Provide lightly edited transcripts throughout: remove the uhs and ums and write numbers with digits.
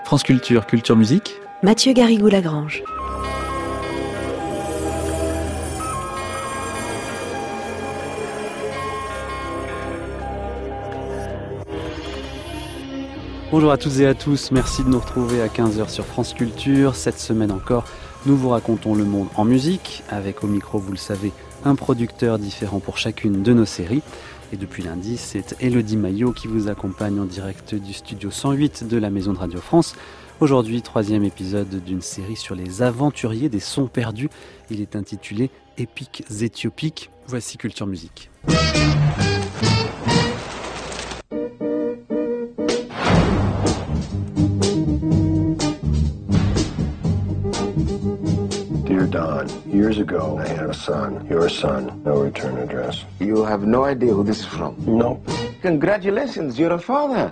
France Culture, Culture Musique. Mathieu Garrigou-Lagrange. Bonjour à toutes et à tous, merci de nous retrouver à 15h sur France Culture. Cette semaine encore, nous vous racontons le monde en musique, avec au micro, vous le savez, un producteur différent pour chacune de nos séries. Et depuis lundi, c'est Élodie Maillot qui vous accompagne en direct du studio 108 de la Maison de Radio France. Aujourd'hui, 3e épisode d'une série sur les aventuriers des sons perdus. Il est intitulé Épiques éthiopiques. Voici Culture Musique. Dear Don, years ago I had a son. Your son, no return address. You have no idea who this is from? No. Congratulations, you're a father.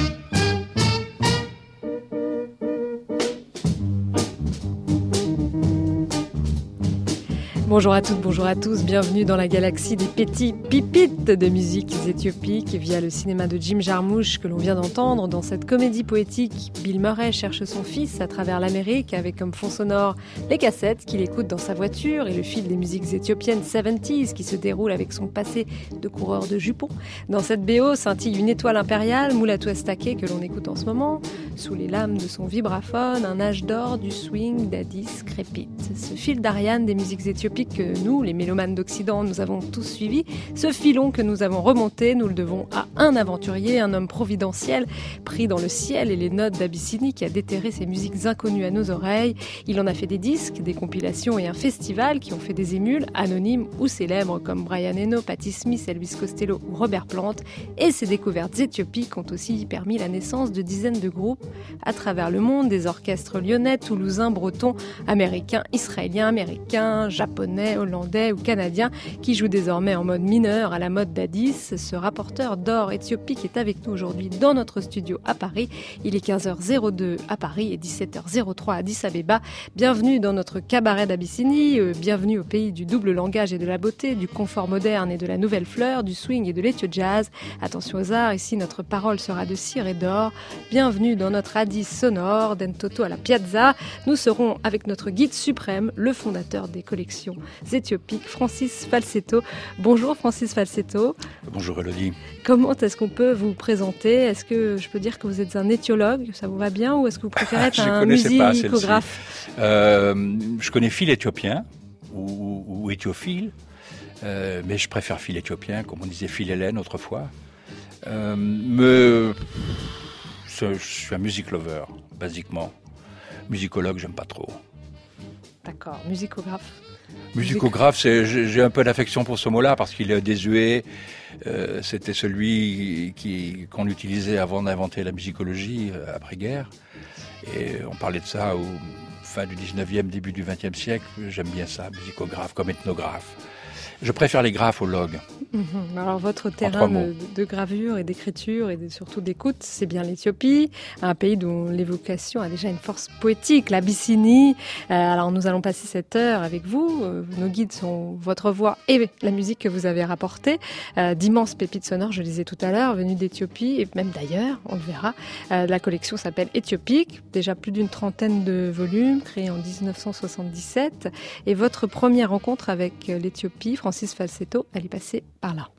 Bonjour à toutes, bonjour à tous, bienvenue dans la galaxie des petits pipites de musiques éthiopiques via le cinéma de Jim Jarmusch que l'on vient d'entendre. Dans cette comédie poétique, Bill Murray cherche son fils à travers l'Amérique avec comme fond sonore les cassettes qu'il écoute dans sa voiture et le fil des musiques éthiopiennes 70s qui se déroule avec son passé de coureur de jupons. Dans cette BO scintille une étoile impériale, Mulatu Astatke que l'on écoute en ce moment. Sous les lames de son vibraphone, un âge d'or du swing d'Addis crépite. Ce fil d'Ariane des musiques éthiopiques que nous, les mélomanes d'Occident, nous avons tous suivi, ce filon que nous avons remonté, nous le devons à un aventurier, un homme providentiel, pris dans le ciel et les notes d'Abyssinie qui a déterré ces musiques inconnues à nos oreilles. Il en a fait des disques, des compilations et un festival qui ont fait des émules, anonymes ou célèbres comme Brian Eno, Patti Smith, Elvis Costello ou Robert Plant. Et ces découvertes éthiopiques ont aussi permis la naissance de dizaines de groupes à travers le monde, des orchestres lyonnais, toulousains, bretons, américains, israéliens, américains, japonais, hollandais ou canadiens qui jouent désormais en mode mineur à la mode d'Addis. Ce rapporteur d'or éthiopique est avec nous aujourd'hui dans notre studio à Paris. Il est 15h02 à Paris et 17h03 à Addis Abeba. Bienvenue dans notre cabaret d'Abyssinie, bienvenue au pays du double langage et de la beauté, du confort moderne et de la nouvelle fleur, du swing et de l'éthio-jazz. Attention aux arts, ici notre parole sera de cire et d'or. Bienvenue dans notre Addis sonore, d'Entoto à la Piazza. Nous serons avec notre guide suprême, le fondateur des collections éthiopiques, Francis Falsetto. Bonjour Francis Falsetto. Bonjour Élodie. Comment est-ce qu'on peut vous présenter ? Est-ce que je peux dire que vous êtes un éthiologue ? Ça vous va bien ? Ou est-ce que vous préférez être un musicographe ? Je connais fil éthiopien ou éthiophile, mais je préfère fil éthiopien, comme on disait fil hélène autrefois. Je suis un music lover, basiquement. Musicologue, j'aime pas trop. D'accord, musicographe. Musicographe, j'ai un peu d'affection pour ce mot-là parce qu'il est désuet. C'était celui qu'on utilisait avant d'inventer la musicologie après-guerre. Et on parlait de ça au fin du 19e, début du 20e siècle. J'aime bien ça, musicographe comme ethnographe. Je préfère les graphes aux logs. Alors votre terrain de gravure et d'écriture et surtout d'écoute, c'est bien l'Éthiopie, un pays dont l'évocation a déjà une force poétique, l'Abyssinie. Alors nous allons passer cette heure avec vous. Nos guides sont votre voix et la musique que vous avez rapportée. D'immenses pépites sonores, je le disais tout à l'heure, venues d'Éthiopie et même d'ailleurs, on le verra. La collection s'appelle Éthiopique, déjà plus d'une trentaine de volumes, créés en 1977. Et votre première rencontre avec l'Éthiopie, Francis Falsetto, elle est passée par là.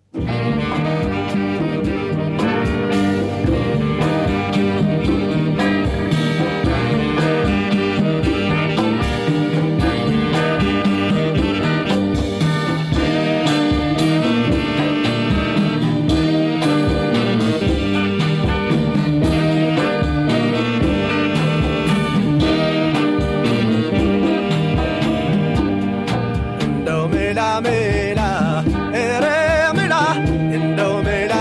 Mela, ere mela, endo mela.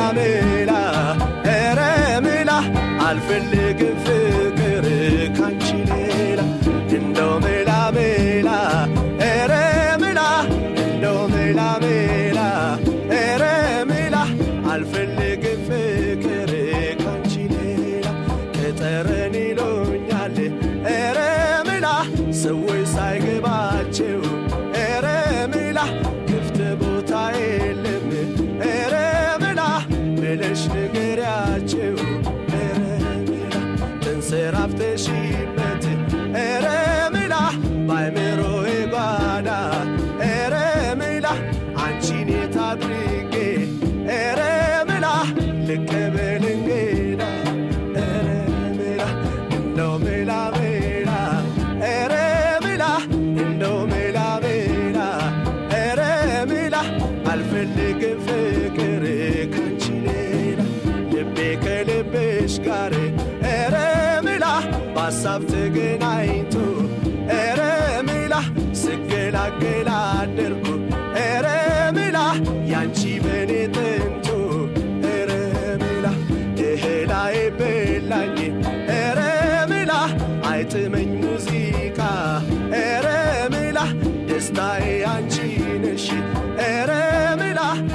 ተንሰራፍተሽበት ኤረ ምላ ባይምሮዬ ጓዳ ኤረ ምላ አንቺን የታድርጌ ኤረ ምላ ልቀበል እንግዳ ኤረ ምላ እንደው ምላ ምላ ኤረ ምላ እንደው ምላ ምላ ኤረ ምላ አልፈልግም ፍቅር ካንቺ ሌላ ልቤ ከልብሽ ጋር ኤረ ምላ በሀሳብ ተገናኝቶ ኤረ ምላ ስገላገላ አደርኩ ኤረ ምላ ያንቺ በኔ ጥንቱ ኤረ ምላ እህላይ በላኝ ኤረ ምላ አይጥመኝ ሙዚቃ ኤረ ምላ ደስታዬ አንቺ ነሽ ኤረ ምላ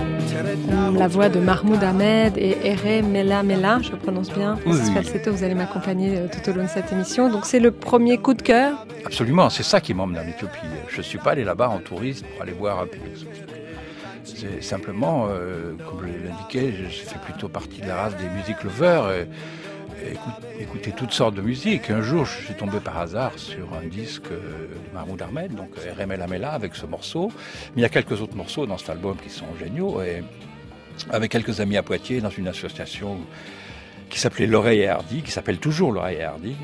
La voix de Mahmoud Ahmed et Ere Mela Mela, je prononce bien. Francis Falsetto, vous allez m'accompagner tout au long de cette émission. Donc c'est le premier coup de cœur. Absolument, c'est ça qui m'emmène en Éthiopie. Je ne suis pas allé là-bas en touriste pour aller voir un pays exotique. C'est simplement, comme je l'indiquais, je fais plutôt partie de la race des music lovers. Écouter toutes sortes de musique. Un jour, je suis tombé par hasard sur un disque de Mahmoud Ahmed, donc Ere Mela Mela, avec ce morceau. Mais il y a quelques autres morceaux dans cet album qui sont géniaux. Et avec quelques amis à Poitiers, dans une association qui s'appelait L'Oreille et Hardy, qui s'appelle toujours L'Oreille et Hardy,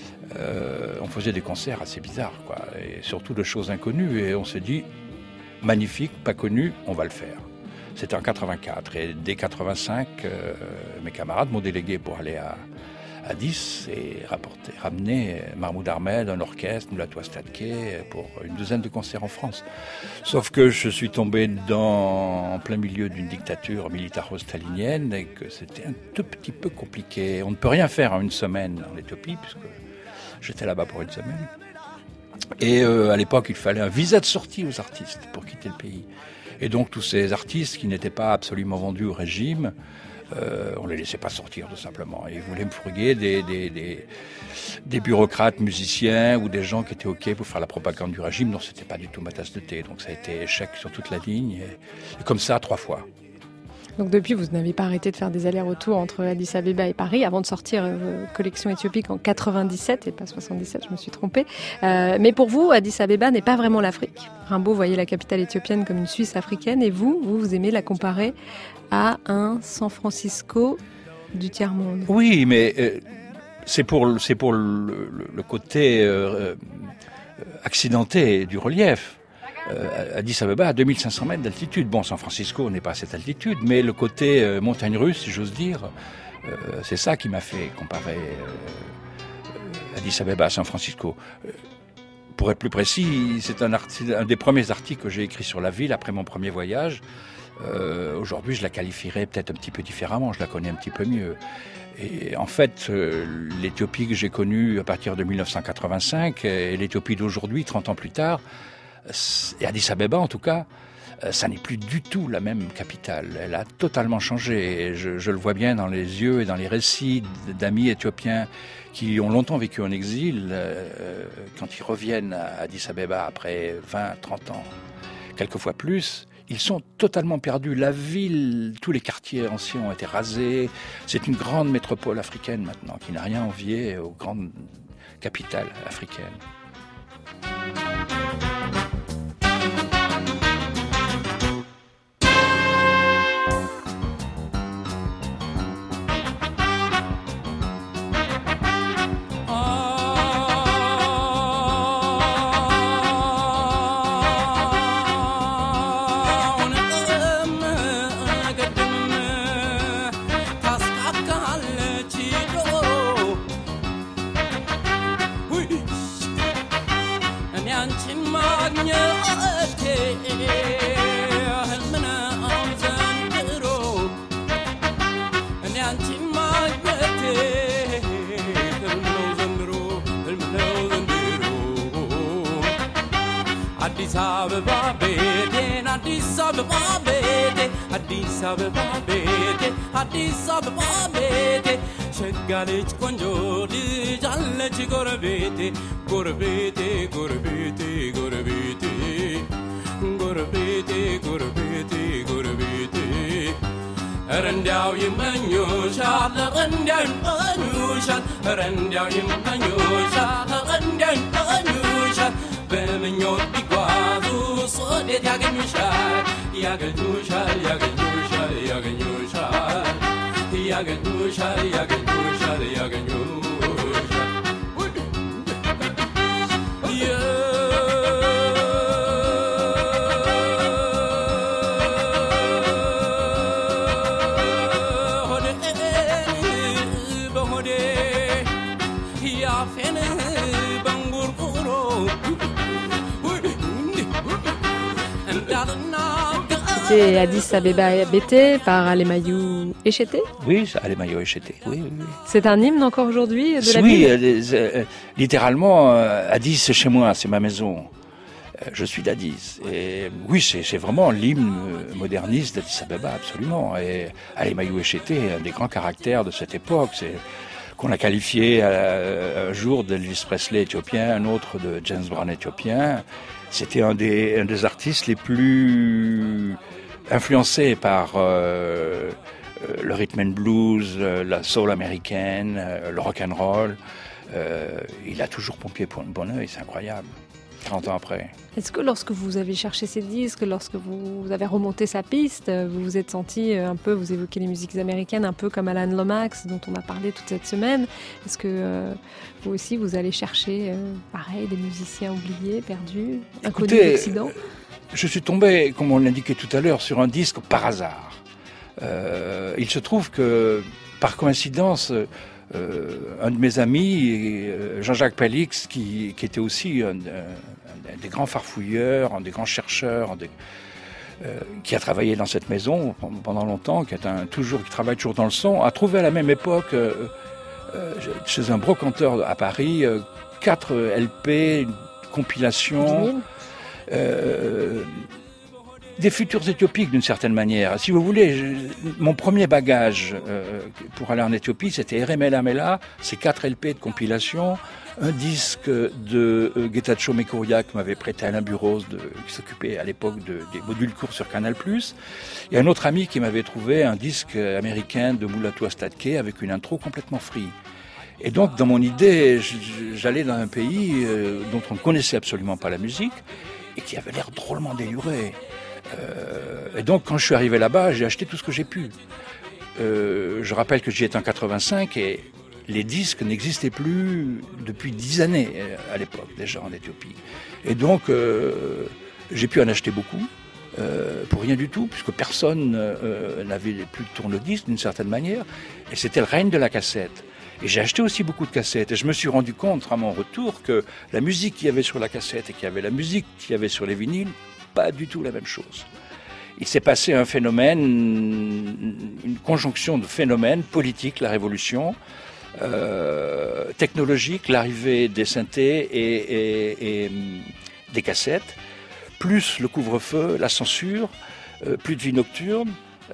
on faisait des concerts assez bizarres, quoi, et surtout de choses inconnues. Et on s'est dit, magnifique, pas connu, on va le faire. C'était en 84. Et dès 85, mes camarades m'ont délégué pour aller à Addis et ramener Mahmoud Ahmed, un orchestre, Moulatou Astadké, pour une douzaine de concerts en France. Sauf que je suis tombé en plein milieu d'une dictature militaro-stalinienne et que c'était un tout petit peu compliqué. On ne peut rien faire en une semaine en Éthiopie, puisque j'étais là-bas pour une semaine. Et à l'époque, il fallait un visa de sortie aux artistes pour quitter le pays. Et donc tous ces artistes qui n'étaient pas absolument vendus au régime, on les laissait pas sortir tout simplement. Et ils voulaient me fourguer des bureaucrates musiciens ou des gens qui étaient OK pour faire la propagande du régime. Non, c'était pas du tout ma tasse de thé. Donc ça a été échec sur toute la ligne. Et comme ça, 3 fois. Donc depuis, vous n'avez pas arrêté de faire des allers-retours entre Addis Abeba et Paris avant de sortir vos collections éthiopiques en 97 et pas 77, je me suis trompée. Mais pour vous, Addis Abeba n'est pas vraiment l'Afrique. Rimbaud voyait la capitale éthiopienne comme une Suisse africaine et vous aimez la comparer à un San Francisco du tiers-monde. Oui, mais c'est pour le côté accidenté du relief. Addis Abeba à 2500 mètres d'altitude. Bon, San Francisco n'est pas à cette altitude, mais le côté montagne russe, si j'ose dire, c'est ça qui m'a fait comparer Addis Abeba à San Francisco. Pour être plus précis, c'est un des premiers articles que j'ai écrit sur la ville après mon premier voyage. Aujourd'hui, je la qualifierais peut-être un petit peu différemment, je la connais un petit peu mieux. Et en fait, l'Éthiopie que j'ai connue à partir de 1985 et l'Éthiopie d'aujourd'hui, 30 ans plus tard, et Addis Abeba en tout cas, ça n'est plus du tout la même capitale. Elle a totalement changé. Et je le vois bien dans les yeux et dans les récits d'amis éthiopiens qui ont longtemps vécu en exil, quand ils reviennent à Addis Abeba après 20, 30 ans, quelquefois plus, ils sont totalement perdus. La ville, tous les quartiers anciens ont été rasés. C'est une grande métropole africaine maintenant, qui n'a rien à envier aux grandes capitales africaines. Addis Abeba bede, Addis Abeba bede, Addis Abeba bede, Addis Abeba bede. ሸጋለች ቆንጆ ልጅ አለች ጎረቤቴ ጎረቤቴ ጎረቤቴ ጎረቤቴ ጎረቤቴ ጎረቤቴ ጎረቤቴ ረንዳው ይመኙሻል ረንዳው ይመኙሻል ረንዳው ይመኙሻል ረንዳው ይመኙሻል በምኞት ቢጓዙ ሶዴት ያገኙሻል ያገኙሻል ያገኙሻል ያገኙሻል ያገኙሻል ያገኙሻል ያገኙሻል C'est Addis Abeba Bété par Alemayehu Eshete. Oui, Alemayehu Eshete. Oui, oui, oui. C'est un hymne encore aujourd'hui de la ville. Littéralement, Addis c'est chez moi, c'est ma maison. Je suis d'Addis. Et oui, c'est vraiment l'hymne moderniste d'Addis Abeba, absolument. Et Alemayehu Eshete est un des grands caractères de cette époque. C'est qu'on a qualifié un jour d'Elvis Presley éthiopien, un autre de James Brown éthiopien. C'était un des artistes les plus influencés par le rhythm and blues, la soul américaine, le rock and roll. Il a toujours pompé pour un bon œil, c'est incroyable. 30 ans après. Est-ce que lorsque vous avez cherché ces disques, lorsque vous avez remonté sa piste, vous vous êtes senti un peu, vous évoquez les musiques américaines, un peu comme Alan Lomax, dont on a parlé toute cette semaine. Est-ce que vous aussi, vous allez chercher, pareil, des musiciens oubliés, perdus, inconnus d'Occident ? Je suis tombé, comme on l'indiquait tout à l'heure, sur un disque par hasard. Il se trouve que, par coïncidence, un de mes amis, Jean-Jacques Palix, qui était aussi un des grands farfouilleurs, un des grands chercheurs, qui a travaillé dans cette maison pendant longtemps, qui travaille toujours dans le son, a trouvé à la même époque, chez un brocanteur à Paris, 4 LP, une compilation, des futurs éthiopiques d'une certaine manière. Si vous voulez, mon premier bagage pour aller en Éthiopie, c'était Eremela Mela, ces 4 LP de compilation, un disque de Getachew Mekoria que m'avait prêté Alain Burrows, qui s'occupait à l'époque des modules courts sur Canal+, et un autre ami qui m'avait trouvé un disque américain de Mulatu Astatke avec une intro complètement free. Et donc, dans mon idée, j'allais dans un pays dont on ne connaissait absolument pas la musique et qui avait l'air drôlement déluré. Et donc, quand je suis arrivé là-bas, j'ai acheté tout ce que j'ai pu. Je rappelle que j'y étais en 85 et les disques n'existaient plus depuis 10 années à l'époque, déjà en Éthiopie. Et donc, j'ai pu en acheter beaucoup, pour rien du tout, puisque personne n'avait plus de tourne-disque d'une certaine manière. Et c'était le règne de la cassette. Et j'ai acheté aussi beaucoup de cassettes. Et je me suis rendu compte à mon retour que la musique qu'il y avait sur la cassette et qu'il y avait la musique qu'il y avait sur les vinyles, pas du tout la même chose. Il s'est passé un phénomène, une conjonction de phénomènes politiques, la révolution, technologique, l'arrivée des synthés et des cassettes, plus le couvre-feu, la censure, plus de vie nocturne.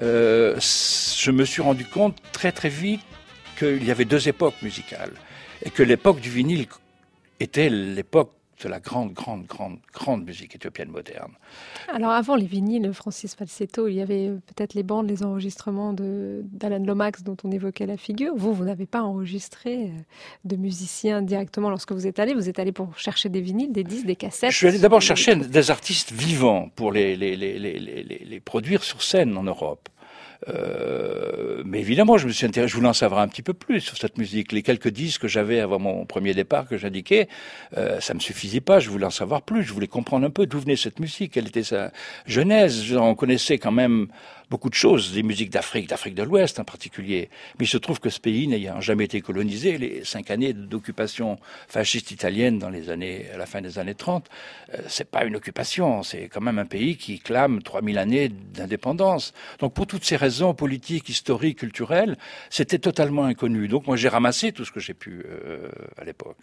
Je me suis rendu compte très très vite qu'il y avait 2 époques musicales et que l'époque du vinyle était l'époque de la grande musique éthiopienne moderne. Alors avant les vinyles, Francis Falsetto, il y avait peut-être les bandes, les enregistrements d'Alan Lomax dont on évoquait la figure. Vous n'avez pas enregistré de musiciens directement lorsque vous êtes allé pour chercher des vinyles, des disques, des cassettes. Je suis allé d'abord chercher des artistes vivants pour les produire sur scène en Europe. Mais évidemment, je me suis intéressé, je voulais en savoir un petit peu plus sur cette musique. Les quelques disques que j'avais avant mon premier départ, que j'indiquais, ça me suffisait pas. Je voulais en savoir plus. Je voulais comprendre un peu d'où venait cette musique, quelle était sa genèse. On connaissait quand même beaucoup de choses, des musiques d'Afrique de l'Ouest en particulier. Mais il se trouve que ce pays n'ayant jamais été colonisé, les 5 années d'occupation fasciste italienne à la fin des années 30, c'est pas une occupation, c'est quand même un pays qui clame 3000 années d'indépendance. Donc pour toutes ces raisons politiques, historiques, culturelles, c'était totalement inconnu. Donc moi j'ai ramassé tout ce que j'ai pu à l'époque.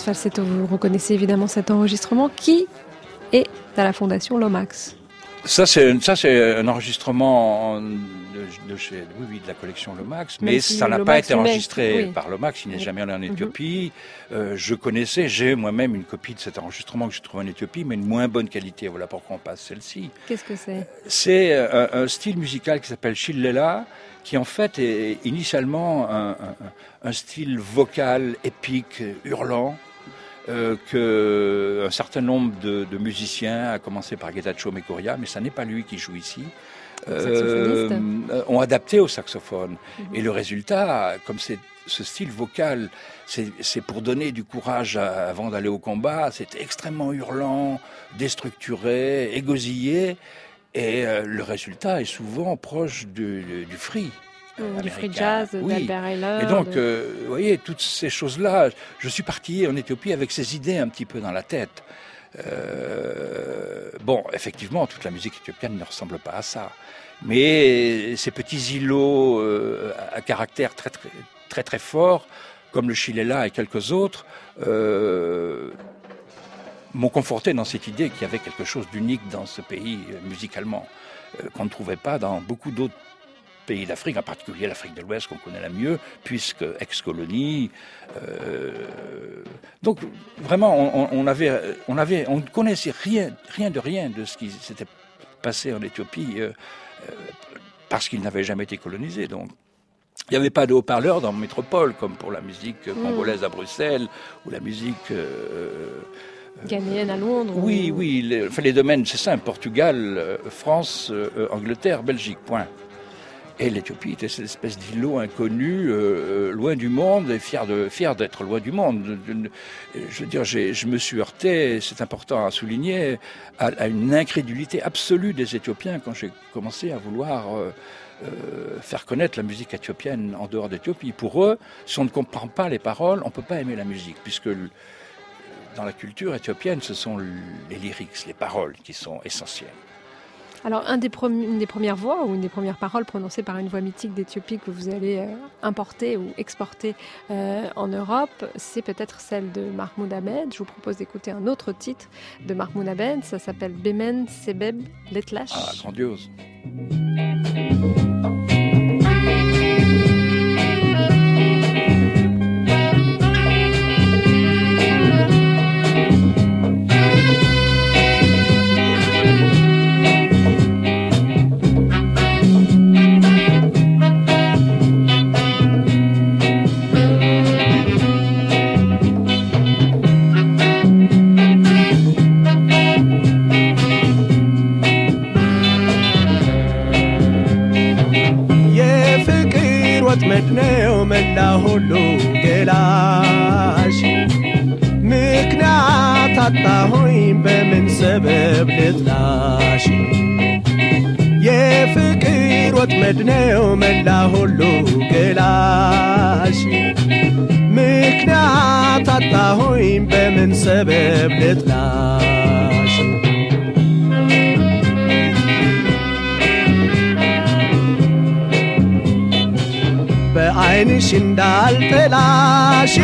Falsetto, vous reconnaissez évidemment cet enregistrement qui est à la Fondation Lomax. Ça c'est un enregistrement de la collection Lomax, mais si ça n'a pas été enregistré par Lomax, il n'est jamais allé en Éthiopie. J'ai moi-même une copie de cet enregistrement que je trouve en Éthiopie, mais une moins bonne qualité. Voilà pourquoi on passe celle-ci. Qu'est-ce que c'est ? C'est un style musical qui s'appelle Shillela, qui en fait est initialement un style vocal épique, hurlant. Que un certain nombre de musiciens, à commencer par Getachew Mekoria, mais ça n'est pas lui qui joue ici, ont adapté au saxophone. Et le résultat, comme c'est ce style vocal, c'est pour donner du courage avant d'aller au combat, c'est extrêmement hurlant, déstructuré, égosillé, et le résultat est souvent proche du free. Du free jazz, d'Albert Ayler. Et donc, vous voyez, toutes ces choses-là, je suis parti en Éthiopie avec ces idées un petit peu dans la tête. Bon, effectivement, toute la musique éthiopienne ne ressemble pas à ça. Mais ces petits îlots à caractère très, très, très, très fort, comme le Shillela et quelques autres, m'ont conforté dans cette idée qu'il y avait quelque chose d'unique dans ce pays musicalement, qu'on ne trouvait pas dans beaucoup d'autres pays d'Afrique, en particulier l'Afrique de l'Ouest qu'on connaît la mieux, puisque ex-colonie. Donc vraiment, on ne connaissait rien de ce qui s'était passé en Éthiopie parce qu'il n'avait jamais été colonisé. Donc il n'y avait pas de haut-parleurs dans la métropole, comme pour la musique congolaise à Bruxelles ou la musique ghanéenne à Londres. Oui, les domaines, c'est simple: Portugal, France, Angleterre, Belgique, point. Et l'Éthiopie était cette espèce d'îlot inconnu, loin du monde, et fier d'être loin du monde. Je veux dire, je me suis heurté, c'est important à souligner, à une incrédulité absolue des Éthiopiens quand j'ai commencé à vouloir faire connaître la musique éthiopienne en dehors d'Éthiopie. Pour eux, si on ne comprend pas les paroles, on ne peut pas aimer la musique, puisque dans la culture éthiopienne, ce sont les lyrics, les paroles qui sont essentielles. Alors, une des premières voix ou une des premières paroles prononcées par une voix mythique d'Éthiopie que vous allez importer ou exporter en Europe, c'est peut-être celle de Mahmoud Ahmed. Je vous propose d'écouter un autre titre de Mahmoud Ahmed. Ça s'appelle Bemen Sebeb Letlash. Ah, grandiose. መድነው መላ ሁሉ ገላሽ ምክንያት አጣሁኝ በምን ሰበብ ልጥላሽ የፍቅር ወጥመድ ነው መላ ሁሉ ገላሽ ምክንያት አጣሁኝ በምን ሰበብ ልጥላሽ በዓይንሽ እንዳልጠላሽ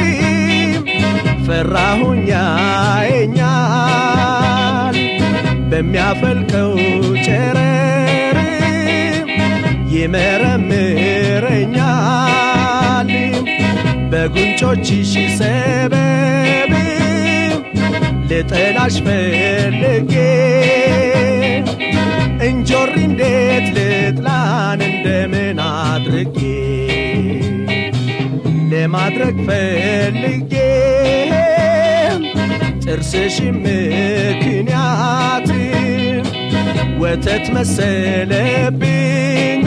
ፈራሁኝ ያየኛል በሚያፈልቀው ጨረር ይመረምረኛል በጉንጮችሽ ሰበብ ልጠላሽ ፈልጌ እንጆሪ እንዴት ልጥላን እንደምን አድርጌ ለማድረግ ፈልጌ ጥርስሽ ምክንያት ወተት መሰለብኝ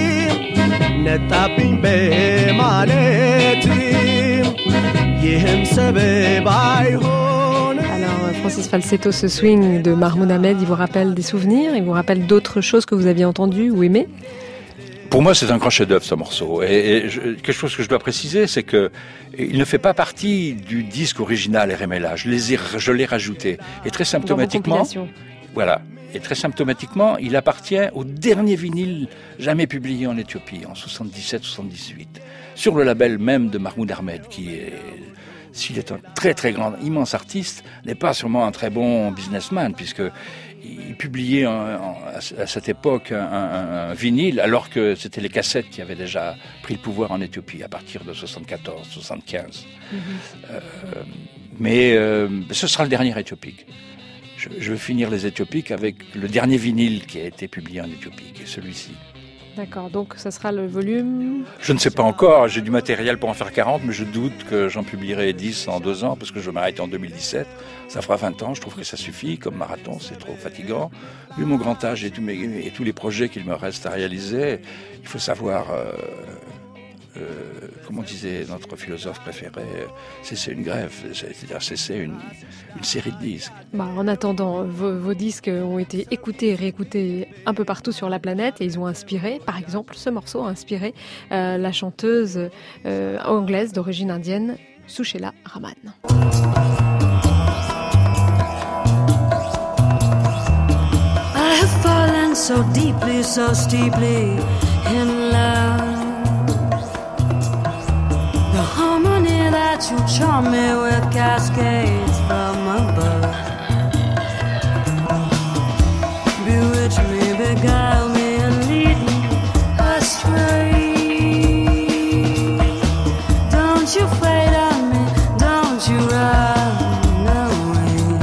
ነጣብኝ በማለት ይህም ሰበብ አይሆን። Alors, Francis Falsetto, ce swing de Mahmoud Ahmed, il vous rappelle des souvenirs, il vous rappelle d'autres choses que vous aviez entendues ou aimées? Pour moi, c'est un grand chef-d'œuvre, ce morceau. Quelque chose que je dois préciser, c'est que il ne fait pas partie du disque original RMLA. Je l'ai rajouté. Et très symptomatiquement, voilà. Et très symptomatiquement, il appartient au dernier vinyle jamais publié en Éthiopie, en 77-78, sur le label même de Mahmoud Ahmed, qui est s'il est un très très grand, immense artiste, n'est pas sûrement un très bon businessman, puisque il publiait à cette époque un vinyle, alors que c'était les cassettes qui avaient déjà pris le pouvoir en Éthiopie à partir de 74, 75. Mais ce sera le dernier Éthiopique. Je veux finir les Éthiopiques avec le dernier vinyle qui a été publié en Éthiopie, qui est celui-ci. D'accord, donc ça sera le volume... Je ne sais pas encore, j'ai du matériel pour en faire 40, mais je doute que j'en publierai 10 en 2 ans, parce que je m'arrête en 2017. Ça fera 20 ans, je trouve que ça suffit, comme marathon, c'est trop fatigant. Vu mon grand âge et tous les projets qu'il me reste à réaliser, il faut savoir, comme on disait notre philosophe préféré, cesser une grève, c'est-à-dire cesser une série de disques. En attendant, vos disques ont été écoutés et réécoutés un peu partout sur la planète et ils ont inspiré, par exemple, ce morceau a inspiré la chanteuse anglaise d'origine indienne, Sushila Raman. I have fallen so deeply, so steeply in love. The harmony that you charm me with cascades from above. Bewitch me, beguile me, and lead me astray. Don't you fade on me, don't you run away.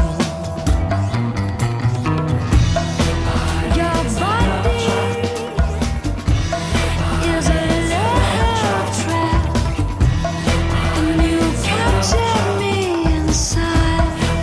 Your body is a love trap, and you capture me inside.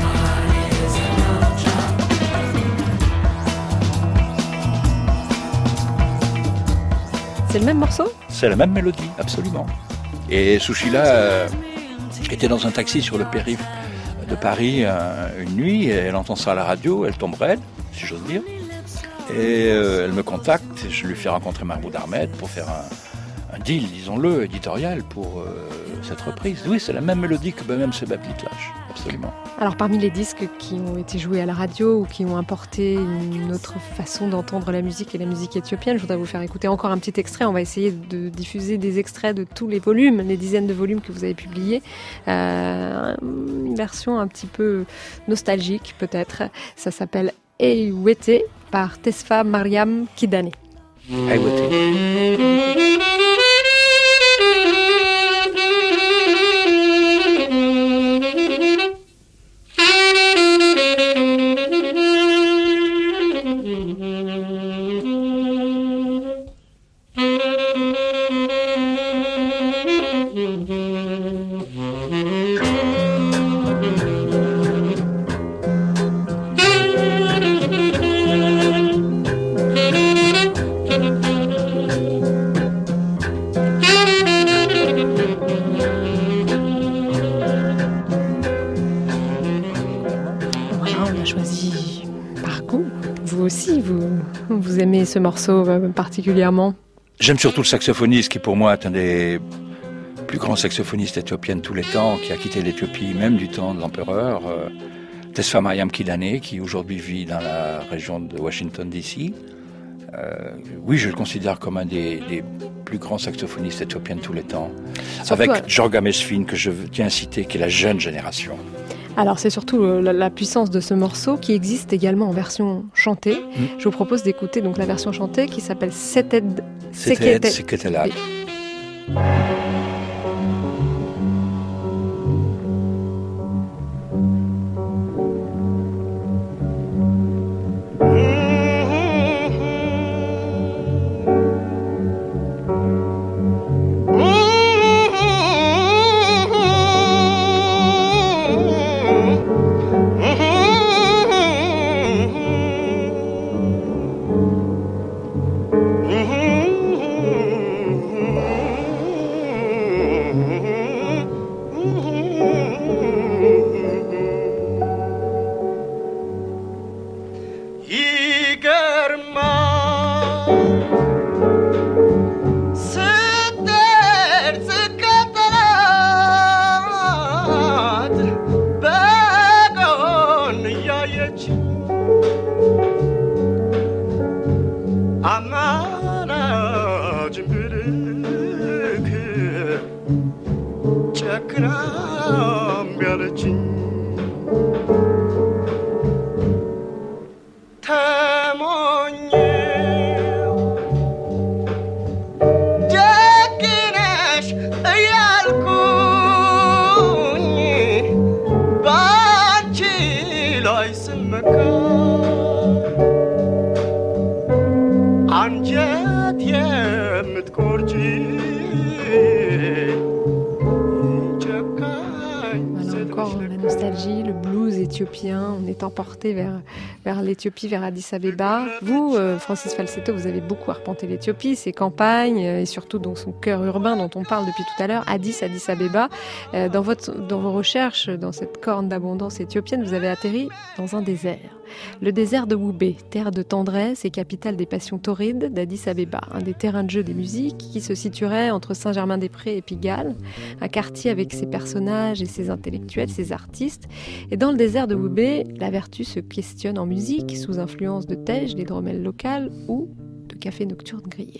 C'est le même morceau ? C'est la même mélodie, absolument. Et Sushila était dans un taxi sur le périph' de Paris une nuit, et elle entend ça à la radio, elle tombe raide, si j'ose dire. Et elle me contacte, et je lui fais rencontrer Mahmoud Ahmed pour faire un deal, disons-le, éditorial pour cette reprise. Oui, c'est la même mélodie que même Sebab Litlash, absolument. Alors parmi les disques qui ont été joués à la radio ou qui ont apporté une autre façon d'entendre la musique et la musique éthiopienne, je voudrais vous faire écouter encore un petit extrait. On va essayer de diffuser des extraits de tous les volumes, les dizaines de volumes que vous avez publiés. Une version un petit peu nostalgique peut-être. Ça s'appelle Eiwete par Tesfa Mariam Kidane. Eiwete. Vous aimez ce morceau particulièrement ? J'aime surtout le saxophoniste qui pour moi est un des plus grands saxophonistes éthiopiens de tous les temps, qui a quitté l'Éthiopie même du temps de l'empereur, Tesfa Mariam Kidane, qui aujourd'hui vit dans la région de Washington DC. Oui, je le considère comme un des plus grands saxophonistes éthiopiens de tous les temps, surtout avec Jorga Mesfin, que je tiens à citer, qui est la jeune génération. Alors c'est surtout la puissance de ce morceau qui existe également en version chantée. Je vous propose d'écouter donc la version chantée qui s'appelle Seted Seketelad. ላይ ስመካ አንጀት የምትቆርጪ Encore la nostalgie, le blues éthiopien, on est emporté vers l'Éthiopie, vers Addis Abeba. Vous, Francis Falsetto, vous avez beaucoup arpenté l'Éthiopie, ses campagnes et surtout donc son cœur urbain dont on parle depuis tout à l'heure, Addis Abeba. Dans vos recherches, dans cette corne d'abondance éthiopienne, vous avez atterri dans un désert. Le désert de Woubé, terre de tendresse et capitale des passions torrides d'Addis Abeba, un des terrains de jeu des musiques qui se situerait entre Saint-Germain-des-Prés et Pigalle, un quartier avec ses personnages et ses intellectuels, ses artistes. Et dans le désert de Woubé, la vertu se questionne en musique, sous influence de tej, d'hydromel local ou de café nocturne grillé.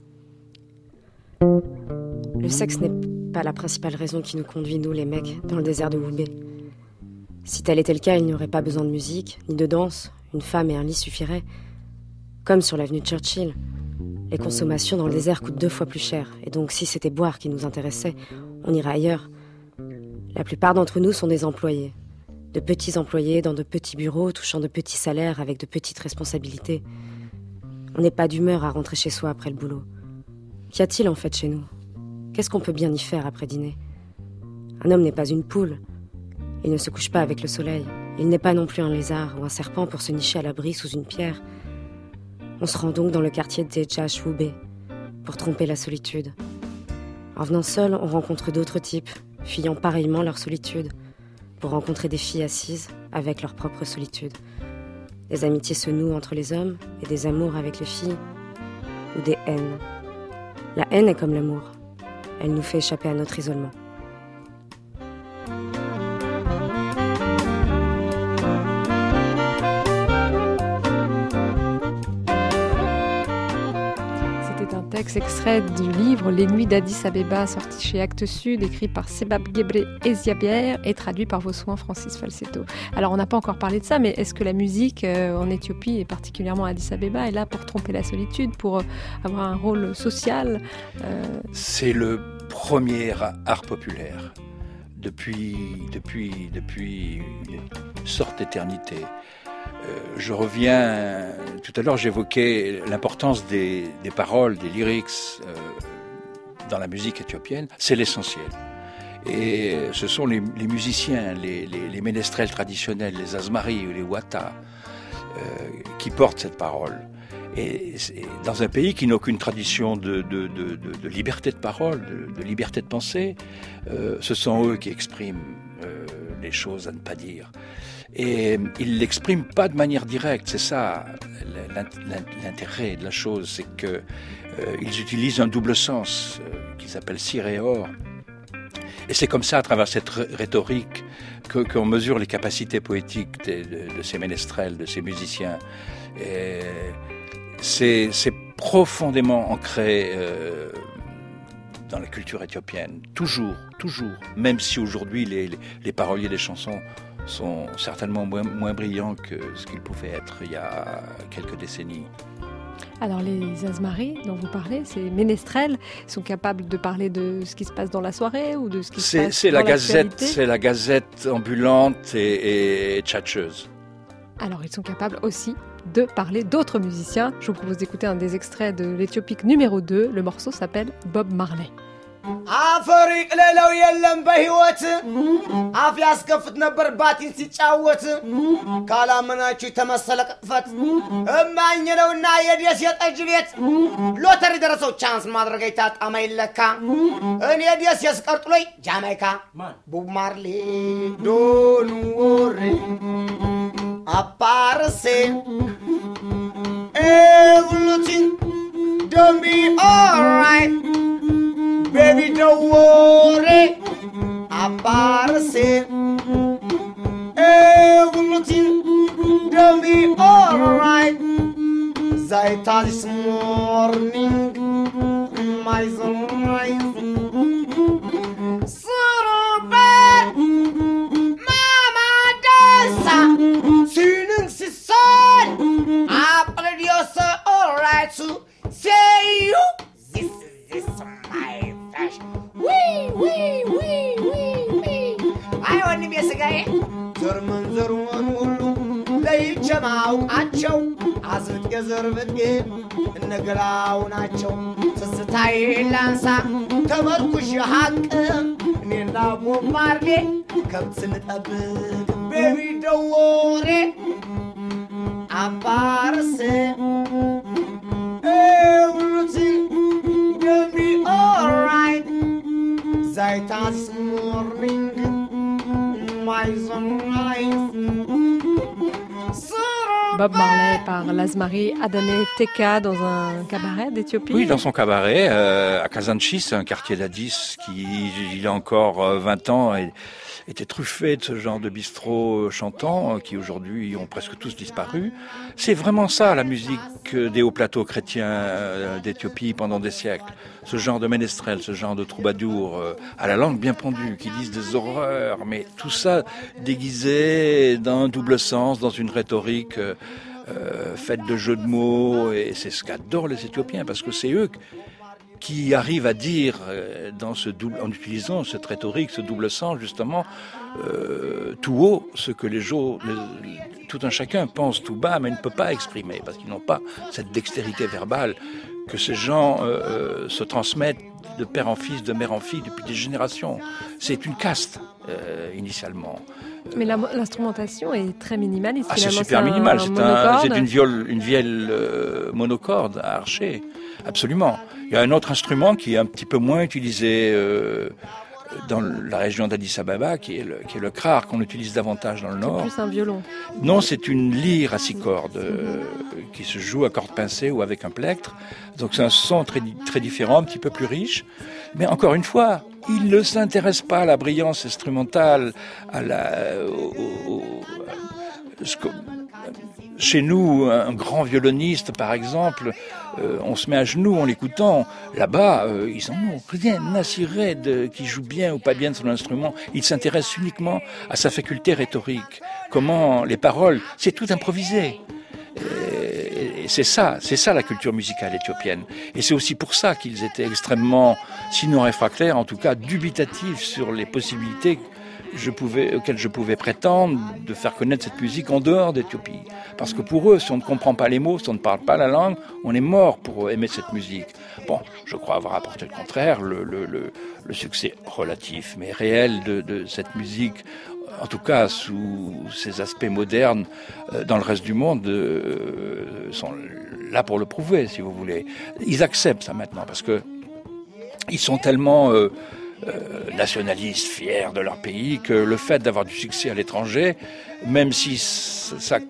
Le sexe n'est pas la principale raison qui nous conduit, nous les mecs, dans le désert de Woubé. Si tel était le cas, il n'y aurait pas besoin de musique, ni de danse. Une femme et un lit suffiraient. Comme sur l'avenue Churchill. Les consommations dans le désert coûtent 2 fois plus cher. Et donc, si c'était boire qui nous intéressait, on irait ailleurs. La plupart d'entre nous sont des employés. De petits employés dans de petits bureaux, touchant de petits salaires avec de petites responsabilités. On n'est pas d'humeur à rentrer chez soi après le boulot. Qu'y a-t-il en fait chez nous ? Qu'est-ce qu'on peut bien y faire après dîner ? Un homme n'est pas une poule. Il ne se couche pas avec le soleil. Il n'est pas non plus un lézard ou un serpent pour se nicher à l'abri sous une pierre. On se rend donc dans le quartier de Tejash Woubé pour tromper la solitude. En venant seul, on rencontre d'autres types, fuyant pareillement leur solitude, pour rencontrer des filles assises avec leur propre solitude. Des amitiés se nouent entre les hommes et des amours avec les filles, ou des haines. La haine est comme l'amour. Elle nous fait échapper à notre isolement. Extrait du livre Les Nuits d'Addis Abeba, sorti chez Actes Sud, écrit par Sebab Gebre Eziabier et traduit par vos soins Francis Falsetto. Alors on n'a pas encore parlé de ça, mais est-ce que la musique en Éthiopie, et particulièrement à Addis Abeba, est là pour tromper la solitude, pour avoir un rôle social C'est le premier art populaire depuis une sorte d'éternité. Je reviens, tout à l'heure j'évoquais l'importance des paroles, des lyrics dans la musique éthiopienne, c'est l'essentiel. Et ce sont les musiciens, les ménestrels traditionnels, les azmaris ou les wata qui portent cette parole. Et dans un pays qui n'a aucune tradition de liberté de parole, de liberté de pensée, ce sont eux qui expriment les choses à ne pas dire. Et ils l'expriment pas de manière directe, c'est ça l'intérêt de la chose, c'est que ils utilisent un double sens qu'ils s'appelle cire et or. Et c'est comme ça, à travers cette rhétorique, qu'on mesure les capacités poétiques de ces ménestrels, de ces musiciens. Et c'est profondément ancré dans la culture éthiopienne, toujours, même si aujourd'hui les paroliers des chansons sont certainement moins brillants que ce qu'ils pouvaient être il y a quelques décennies. Alors les azmaris dont vous parlez, ces ménestrels, sont capables de parler de ce qui se passe dans la soirée ou de ce qui se passe dans l'actualité ? C'est la gazette ambulante et tchatcheuse. Alors ils sont capables aussi de parler d'autres musiciens. Je vous propose d'écouter un des extraits de l'Éthiopique numéro 2. Le morceau s'appelle Bob Marley. አፈሪቅ ሌላው የለም በህይወት አፍ ያስከፍት ነበር ባቲን ሲጫወት ካላመናችሁ ተመሰለ ቅጥፈት እማኝ ነውና የደስ የጠጅ ቤት ሎተሪ ደረሰው ቻንስ ማድረግ አይታጣማ ይለካ እኔ ደስ ያስቀርጥሎይ ጃማይካ ቦብ ማርሊ ዶን ወሪ አፓርሴ everything don't be alright. Baby, don't worry about it. Everything don't be alright. Zaita this morning, my sunrise. Surabaya, Mama dansa, singing si son. I played your son alright to say you. This my fashion. Wee. I want to be a cigar. Zerman Zerman Ulu. ለይቸማውቃቸው አዝብጥ የዘርብጥ እነገላው ናቸው ትዝታዬ ላንሳ ተመርኩሽ ሀቅ እኔና ቦብ ማርሌ ከብት ስንጠብቅ ቤቢ ደወሬ አባርስ everything gonna be alright Zaitas morning my sunrise Bob Marley par Lazmari Adane Teka dans un cabaret d'Éthiopie. Oui, dans son cabaret à Kazanchi, c'est un quartier d'Addis qui, il y a encore 20 ans, était truffé de ce genre de bistrots chantants qui aujourd'hui ont presque tous disparu. C'est vraiment ça la musique des hauts plateaux chrétiens d'Éthiopie pendant des siècles. Ce genre de ménestrel, ce genre de troubadours à la langue bien pendue, qui disent des horreurs, mais tout ça déguisé d'un double sens, dans une rhétorique faite de jeux de mots, et c'est ce qu'adorent les Éthiopiens, parce que c'est eux qui arrive à dire en utilisant cette rhétorique, ce double sens justement, tout haut, ce que tout un chacun pense tout bas, mais ne peut pas exprimer, parce qu'ils n'ont pas cette dextérité verbale que ces gens se transmettent de père en fils, de mère en fille depuis des générations. C'est une caste initialement. Mais l'instrumentation est très minimaliste. C'est super minimal, c'est une vielle monocorde à archer, absolument. Il y a un autre instrument qui est un petit peu moins utilisé dans la région d'Addis Ababa, qui est le krar, qu'on utilise davantage dans le nord. C'est plus un violon. Non, c'est une lyre à 6 cordes qui se joue à cordes pincées ou avec un plectre. Donc c'est un son très, très différent, un petit peu plus riche. Mais encore une fois, il ne s'intéresse pas à la brillance instrumentale, chez nous, un grand violoniste, par exemple, on se met à genoux en l'écoutant. Là-bas, ils n'en ont rien à cirer qui joue bien ou pas bien de son instrument. Ils s'intéressent uniquement à sa faculté rhétorique. Comment les paroles, c'est tout improvisé. Et c'est ça la culture musicale éthiopienne. Et c'est aussi pour ça qu'ils étaient extrêmement, sinon réfractaires, en tout cas dubitatifs sur les possibilités auxquelles je pouvais prétendre de faire connaître cette musique en dehors d'Éthiopie. Parce que pour eux, si on ne comprend pas les mots, si on ne parle pas la langue, on est mort pour aimer cette musique. Bon, je crois avoir apporté le contraire, le succès relatif mais réel de cette musique, en tout cas sous ses aspects modernes, dans le reste du monde, sont là pour le prouver, si vous voulez. Ils acceptent ça maintenant, parce que ils sont tellement nationalistes, fiers de leur pays, que le fait d'avoir du succès à l'étranger, même si ça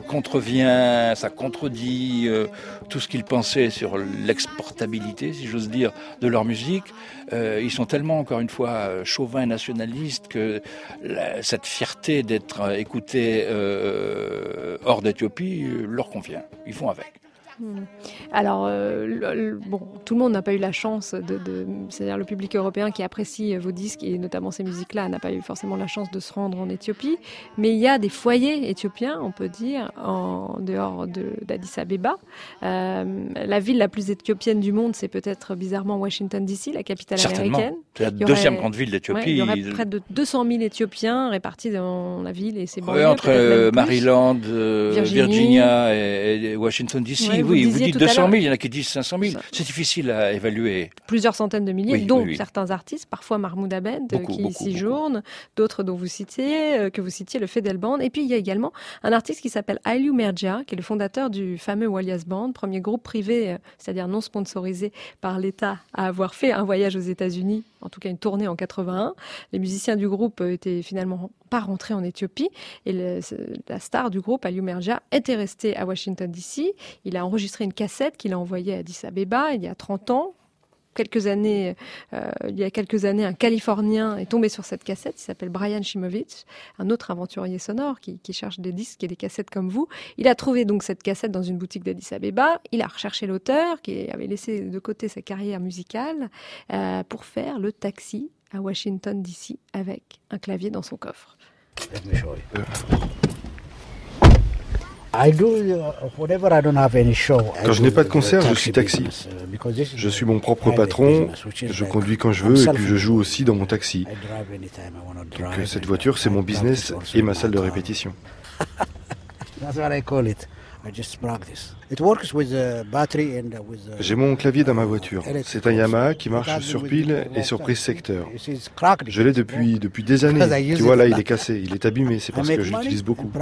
contredit tout ce qu'ils pensaient sur l'exportabilité, si j'ose dire, de leur musique, ils sont tellement, encore une fois, chauvins et nationalistes que cette fierté d'être écoutés hors d'Éthiopie leur convient. Ils font avec. Alors, tout le monde n'a pas eu la chance c'est-à-dire le public européen qui apprécie vos disques et notamment ces musiques-là n'a pas eu forcément la chance de se rendre en Éthiopie. Mais il y a des foyers éthiopiens, on peut dire, en dehors d'Addis Abeba. La ville la plus éthiopienne du monde, c'est peut-être bizarrement Washington DC, la capitale américaine. C'est la deuxième grande ville d'Éthiopie. Il y aurait près de 200 000 Éthiopiens répartis dans la ville et ses banlieues. Entre Maryland, Virginia et Washington DC. Oui, vous dites 200 000, il y en a qui disent 500 000. C'est difficile à évaluer. Plusieurs centaines de milliers, dont certains artistes, parfois Mahmoud Abed, qui séjournent, d'autres dont que vous citiez, le Fedel Band. Et puis il y a également un artiste qui s'appelle Hailou Mergia, qui est le fondateur du fameux Walias Band, premier groupe privé, c'est-à-dire non sponsorisé par l'État, à avoir fait un voyage aux États-Unis, en tout cas une tournée en 81. Les musiciens du groupe étaient finalement pas rentrés en Éthiopie et la star du groupe, Hailou Mergia, était resté à Washington DC. Il a enregistré une cassette qu'il a envoyée à Addis Abeba il y a 30 ans. Il y a quelques années, un Californien est tombé sur cette cassette, il s'appelle Brian Chimovich, un autre aventurier sonore qui cherche des disques et des cassettes comme vous. Il a trouvé donc cette cassette dans une boutique d'Addis Abeba, il a recherché l'auteur qui avait laissé de côté sa carrière musicale pour faire le taxi à Washington DC avec un clavier dans son coffre. Quand je n'ai pas de concert, je suis taxi. Je suis mon propre patron, je conduis quand je veux et puis je joue aussi dans mon taxi. Donc cette voiture, c'est mon business et ma salle de répétition. That's what I call it. I just practice. It works with the battery and with the... J'ai mon clavier dans ma voiture. C'est un Yamaha qui marche sur pile et sur prise secteur. Je l'ai depuis des années. Tu vois là, il est cassé, il est abîmé. C'est parce que je l'utilise beaucoup.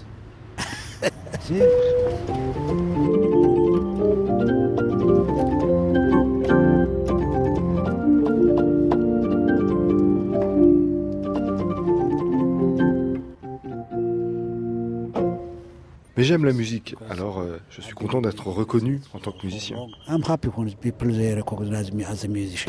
Mais j'aime la musique, alors je suis content d'être reconnu en tant que musicien. I'm happy when people they recognize me as a musician.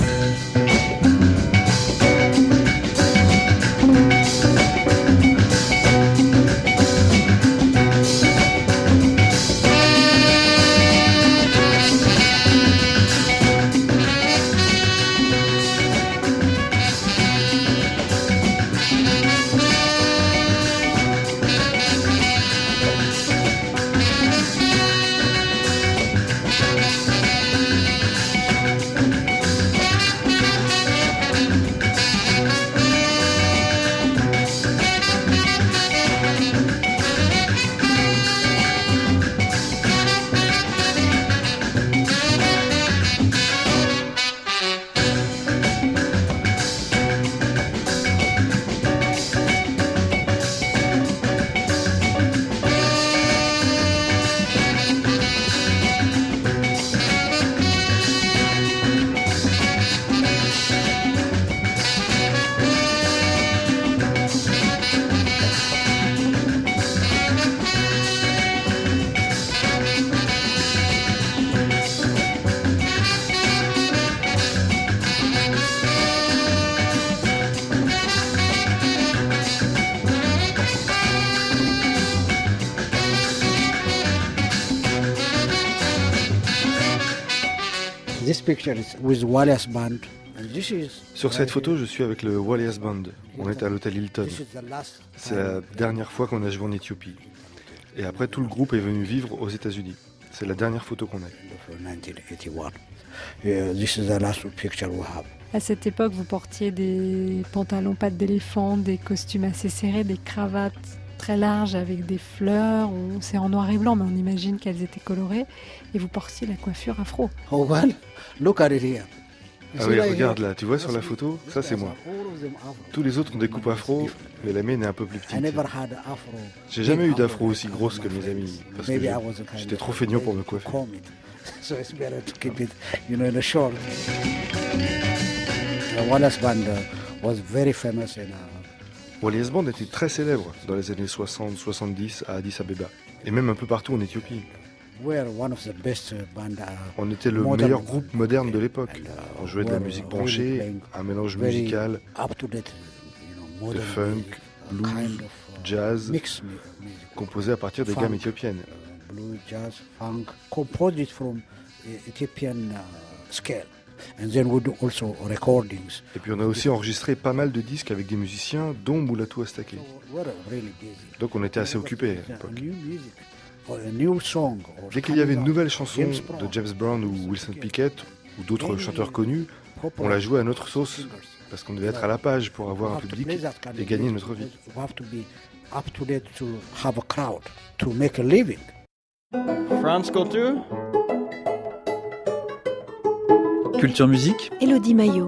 Sur cette photo, je suis avec le Wallace Band. On est à l'hôtel Hilton. C'est la dernière fois qu'on a joué en Éthiopie. Et après, tout le groupe est venu vivre aux États-Unis. C'est la dernière photo qu'on a. À cette époque, vous portiez des pantalons pattes d'éléphant, des costumes assez serrés, des cravates très larges avec des fleurs. C'est en noir et blanc, mais on imagine qu'elles étaient colorées. Et vous portiez la coiffure afro. Oh well, look at it here. Ah oui, regarde là, tu vois sur la photo, ça c'est moi. Tous les autres ont des coupes afro, mais la mienne est un peu plus petite. J'ai jamais eu d'afro aussi grosse que mes amis, parce que j'étais trop feignant pour me coiffer. Wallace Band was very famous in Wallace Band était très célèbre dans les années 60-70 à Addis Abeba, et même un peu partout en Éthiopie. On était le meilleur groupe moderne de l'époque. On jouait de la musique branchée, un mélange musical de funk, blues, jazz, composé à partir des gammes éthiopiennes. Blues, jazz, funk, composed from Ethiopian scale. And then we do also recordings. Et puis on a aussi enregistré pas mal de disques avec des musiciens, dont Mulatu Astatke. Donc on était assez occupés à l'époque. Dès qu'il y avait une nouvelle chanson de James Brown ou Wilson Pickett ou d'autres chanteurs connus, on la jouait à notre sauce parce qu'on devait être à la page pour avoir un public et gagner notre vie. France Culture. Culture Musique. Élodie Maillot.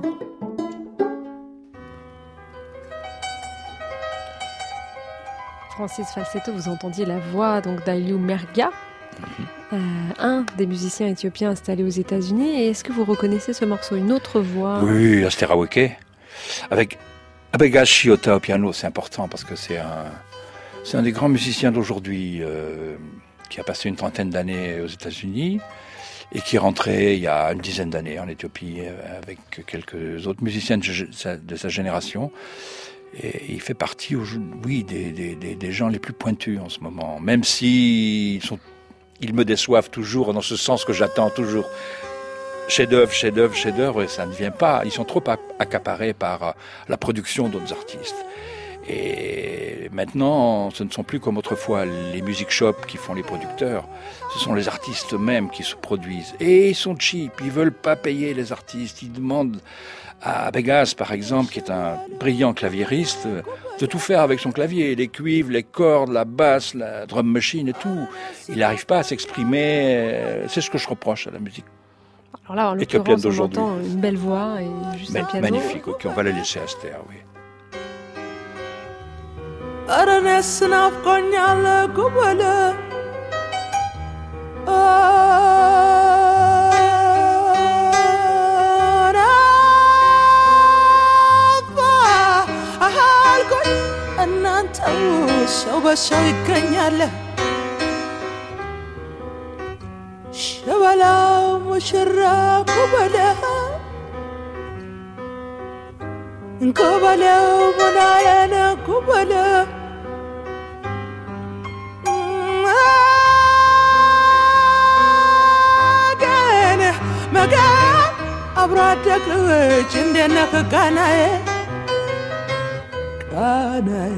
Francis Falsetto, vous entendiez la voix donc d'Aliou Merga, un des musiciens éthiopiens installés aux États-Unis. Et est-ce que vous reconnaissez ce morceau, une autre voix? Oui, Aster Aweke, avec Abega Shiota au piano. C'est important parce que c'est un des grands musiciens d'aujourd'hui qui a passé une trentaine d'années aux États-Unis et qui est rentré il y a une dizaine d'années en Éthiopie avec quelques autres musiciens de sa génération. Et il fait partie, oui, des gens les plus pointus en ce moment, même si ils me déçoivent toujours dans ce sens que j'attends toujours. Chef-d'œuvre, et ça ne vient pas. Ils sont trop accaparés par la production d'autres artistes. Et maintenant, ce ne sont plus comme autrefois les music shops qui font les producteurs. Ce sont les artistes eux-mêmes qui se produisent. Et ils sont cheap, ils veulent pas payer les artistes. Ils demandent à Begas, par exemple, qui est un brillant claviériste, de tout faire avec son clavier, les cuivres, les cordes, la basse, la drum machine et tout. Il n'arrive pas à s'exprimer. C'est ce que je reproche à la musique. Alors là, en l'occurrence, on entend une belle voix et juste un piano. Magnifique, ok, on va la laisser à Esther, oui. ሰው በሰው ይገኛል ሸበላው ሙሽራ ኩበለ እንኩበለው ሙናየነ ኩበለ መገን አብሮ አደግ ልጅ እንደነህ ቃናዬ ቃናዬ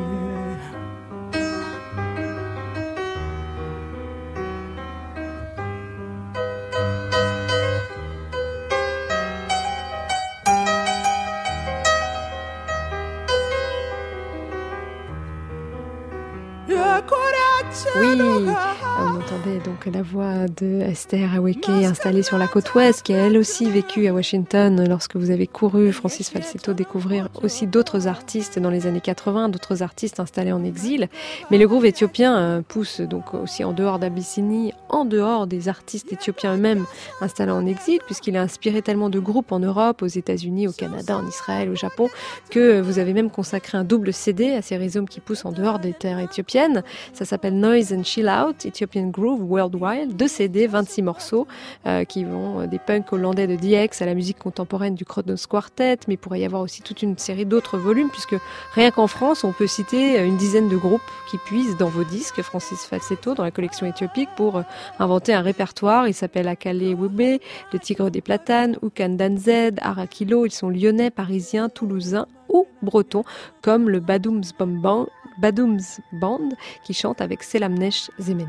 Oui, on entendait donc la voix de Esther Aweke installée sur la côte ouest, qui a elle aussi vécu à Washington lorsque vous avez couru, Francis Falsetto, découvrir aussi d'autres artistes dans les années 80, d'autres artistes installés en exil. Mais le groove éthiopien pousse donc aussi en dehors d'Abyssinie, en dehors des artistes éthiopiens eux-mêmes installés en exil, puisqu'il a inspiré tellement de groupes en Europe, aux États-Unis, au Canada, en Israël, au Japon, que vous avez même consacré un double CD à ces rhizomes qui poussent en dehors des terres éthiopiennes. Ça s'appelle Noise and Chill Out, Ethiopian Groove Worldwide, 2 CD, 26 morceaux qui vont des punks hollandais de DX à la musique contemporaine du Kronos Quartet, mais il pourrait y avoir aussi toute une série d'autres volumes, puisque rien qu'en France, on peut citer une dizaine de groupes qui puisent dans vos disques, Francis Falsetto, dans la collection éthiopique, pour inventer un répertoire. Il s'appelle Akale Wube, le Tigre des Platanes, Ukandan Z, Arakilo. Ils sont lyonnais, parisiens, toulousains ou bretons, comme le Badoums Band qui chante avec Selamnesh Zemene.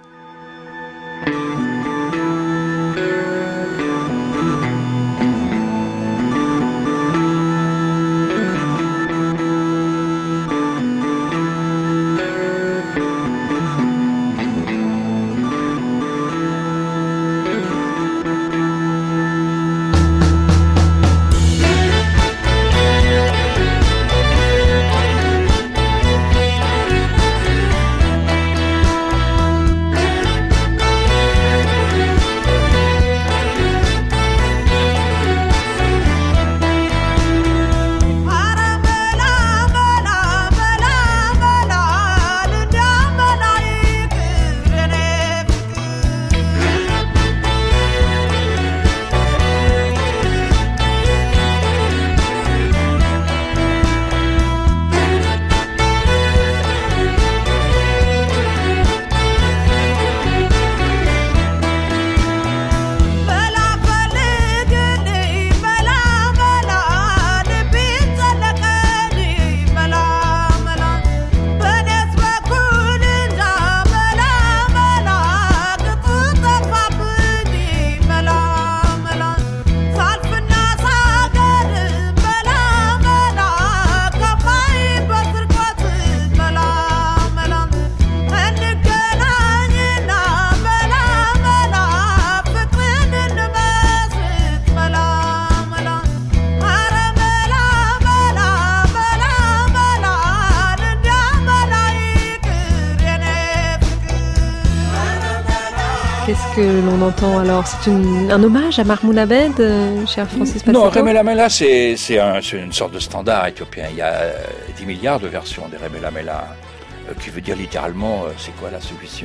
Qu'est-ce que l'on entend alors? C'est un hommage à Mahmoud Abed, cher Francis Falsetto? Non, Remela Mela, c'est une sorte de standard éthiopien. Il y a 10 milliards de versions des Remela Mela, qui veut dire littéralement c'est quoi la solution.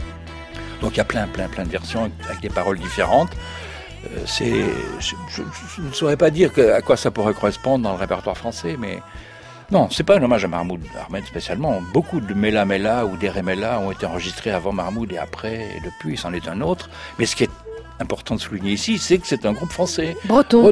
Donc il y a plein de versions avec des paroles différentes. Je ne saurais pas dire à quoi ça pourrait correspondre dans le répertoire français, mais non, c'est pas un hommage à Mahmoud Ahmed spécialement. Beaucoup de Mela Mela ou des Remela ont été enregistrés avant Mahmoud et après, et depuis, c'en est un autre. Mais ce qui est important de souligner ici, c'est que c'est un groupe français. Breton.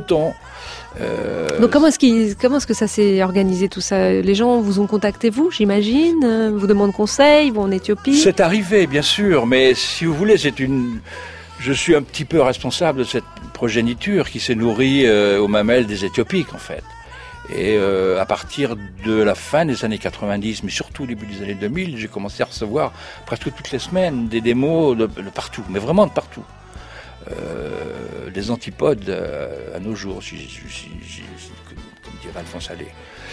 Donc comment est-ce que ça s'est organisé tout ça? Les gens vous ont contacté, vous, j'imagine, vous demandent conseil, vont en Éthiopie? C'est arrivé, bien sûr, mais si vous voulez, je suis un petit peu responsable de cette progéniture qui s'est nourrie aux mamelles des Éthiopiques, en fait. Et à partir de la fin des années 90, mais surtout au début des années 2000, j'ai commencé à recevoir presque toutes les semaines des démos de partout, mais vraiment de partout. Des antipodes à nos jours, comme dirait Alphonse Allais.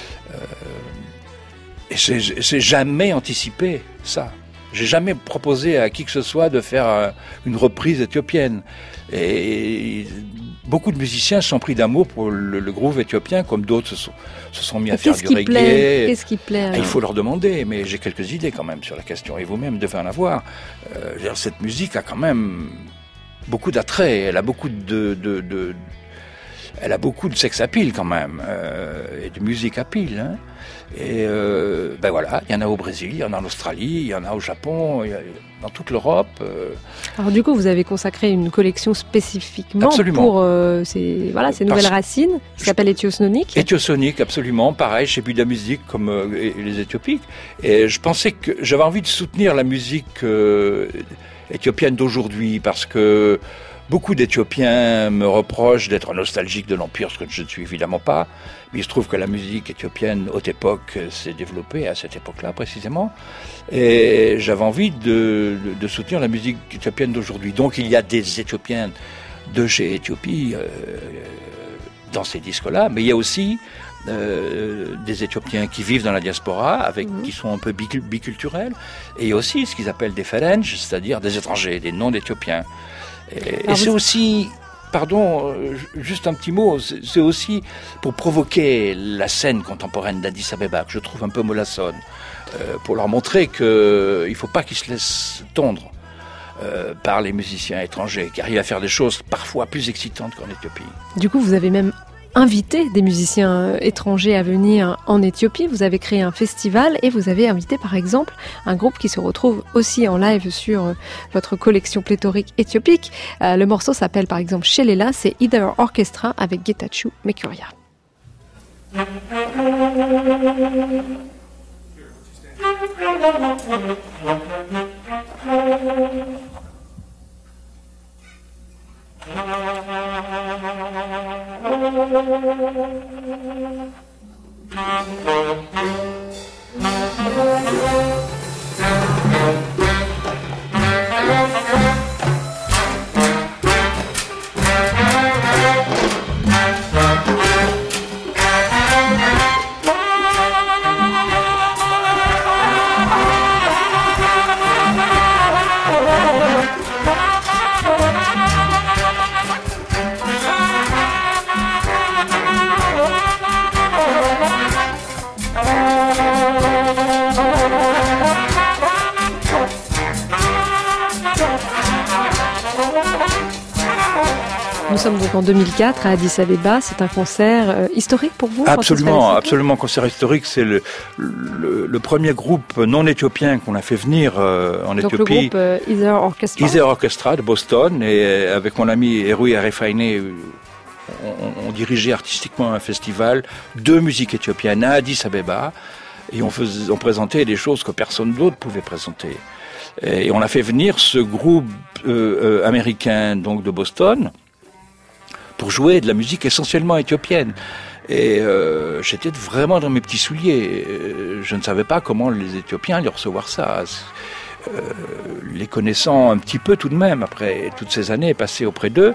Et j'ai jamais anticipé ça. J'ai jamais proposé à qui que ce soit de faire une reprise éthiopienne. Et beaucoup de musiciens se sont pris d'amour pour le groove éthiopien, comme d'autres se sont mis à faire du reggae. Qu'est-ce qui plaît Il faut leur demander, mais j'ai quelques idées quand même sur la question, et vous-même devez en avoir. Cette musique a quand même beaucoup d'attrait, elle a beaucoup elle a beaucoup de sex appeal quand même, et de musique appeal. Hein. Et voilà, il y en a au Brésil, il y en a en Australie, il y en a au Japon, il y a dans toute l'Europe. Alors du coup, vous avez consacré une collection spécifiquement absolument. Pour ces nouvelles racines, qui s'appelle Éthiosonique. Éthiosonique, absolument, pareil, chez Buda Music comme les Éthiopiques. Et je pensais que j'avais envie de soutenir la musique éthiopienne d'aujourd'hui, parce que beaucoup d'Éthiopiens me reprochent d'être nostalgique de l'Empire, ce que je ne suis évidemment pas. Mais il se trouve que la musique éthiopienne, haute époque, s'est développée à cette époque-là, précisément. Et j'avais envie de soutenir la musique éthiopienne d'aujourd'hui. Donc il y a des Éthiopiens de chez Éthiopie dans ces disques-là, mais il y a aussi des Éthiopiens qui vivent dans la diaspora, qui sont un peu biculturels, et il y a aussi ce qu'ils appellent des Ferenj, c'est-à-dire des étrangers, des non-Éthiopiens. Et c'est aussi, pardon, juste un petit mot, c'est aussi pour provoquer la scène contemporaine d'Addis Abeba, que je trouve un peu mollassonne, pour leur montrer qu'il ne faut pas qu'ils se laissent tondre par les musiciens étrangers, qui arrivent à faire des choses parfois plus excitantes qu'en Éthiopie. Du coup, vous avez même invité des musiciens étrangers à venir en Éthiopie. Vous avez créé un festival et vous avez invité par exemple un groupe qui se retrouve aussi en live sur votre collection pléthorique éthiopique. Le morceau s'appelle par exemple Shelela, c'est Either Orchestra avec Getachew Mekuria. Nous sommes donc en 2004 à Addis Abeba. C'est un concert historique pour vous? Absolument, concert historique. C'est le premier groupe non éthiopien qu'on a fait venir en donc Éthiopie. Donc le groupe Either Orchestra. Either Orchestra de Boston. Et avec mon ami Erui Arefaine, on dirigeait artistiquement un festival de musique éthiopienne à Addis Abeba. Et on présentait des choses que personne d'autre pouvait présenter. Et on a fait venir ce groupe américain donc de Boston pour jouer de la musique essentiellement éthiopienne. Et j'étais vraiment dans mes petits souliers. Je ne savais pas comment les Éthiopiens allaient recevoir ça. Les connaissant un petit peu tout de même, après toutes ces années passées auprès d'eux,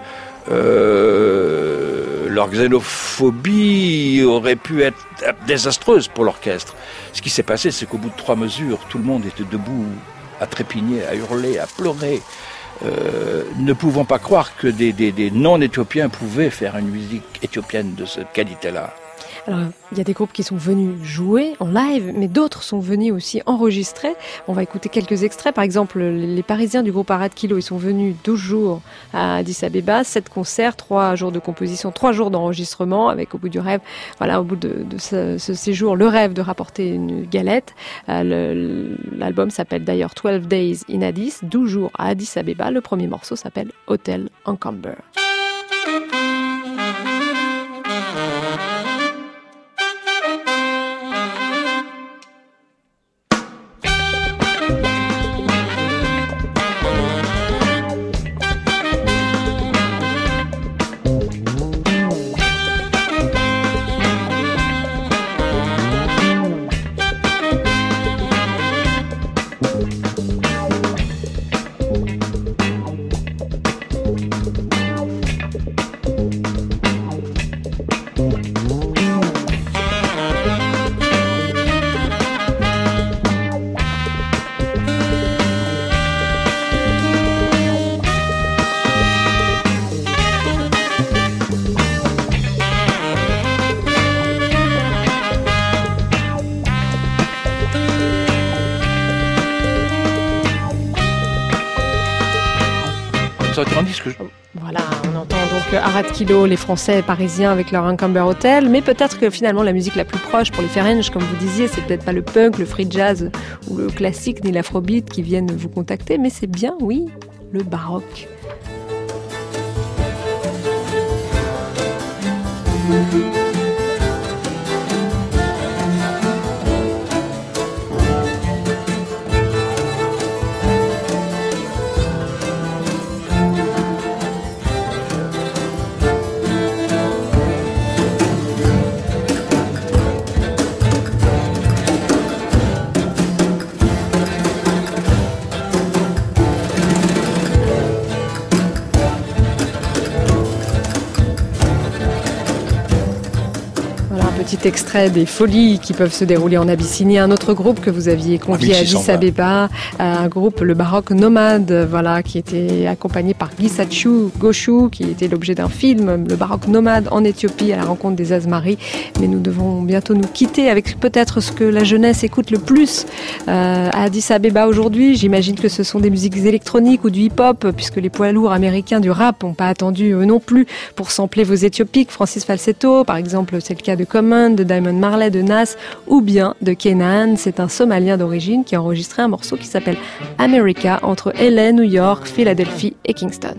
leur xénophobie aurait pu être désastreuse pour l'orchestre. Ce qui s'est passé, c'est qu'au bout de 3 mesures, tout le monde était debout, à trépigner, à hurler, à pleurer. Ne pouvant pas croire que des non-éthiopiens pouvaient faire une musique éthiopienne de cette qualité-là. Alors, il y a des groupes qui sont venus jouer en live, mais d'autres sont venus aussi enregistrer. On va écouter quelques extraits. Par exemple, les Parisiens du groupe Arad Kilo, ils sont venus 12 jours à Addis Abeba, 7 concerts, 3 jours de composition, 3 jours d'enregistrement, avec au bout du rêve, voilà, au bout de ce séjour, le rêve de rapporter une galette. L'album s'appelle d'ailleurs 12 Days in Addis, 12 jours à Addis Abeba. Le premier morceau s'appelle Hotel Encumber. sortir en disque. Voilà, on entend donc Arad Kilo, les Français et Parisiens avec leur Encumber Hotel, mais peut-être que finalement la musique la plus proche pour les Ferenc, comme vous disiez, c'est peut-être pas le punk, le free jazz ou le classique ni l'afrobeat qui viennent vous contacter, mais c'est bien, oui, le baroque. Petit extrait des folies qui peuvent se dérouler en Abyssinie. Un autre groupe que vous aviez convié à Addis Abeba, un groupe, le Baroque Nomade, voilà, qui était accompagné par Gisachu Goshu, qui était l'objet d'un film, le Baroque Nomade en Éthiopie à la rencontre des Asmaris. Mais nous devons bientôt nous quitter avec peut-être ce que la jeunesse écoute le plus à Addis Abeba aujourd'hui. J'imagine que ce sont des musiques électroniques ou du hip-hop, puisque les poids lourds américains du rap n'ont pas attendu eux non plus pour sampler vos éthiopiques. Francis Falsetto, par exemple, c'est le cas de Common, de Diamond Marley, de Nas ou bien de Kenan. C'est un Somalien d'origine qui a enregistré un morceau qui s'appelle America entre LA, New York, Philadelphie et Kingston.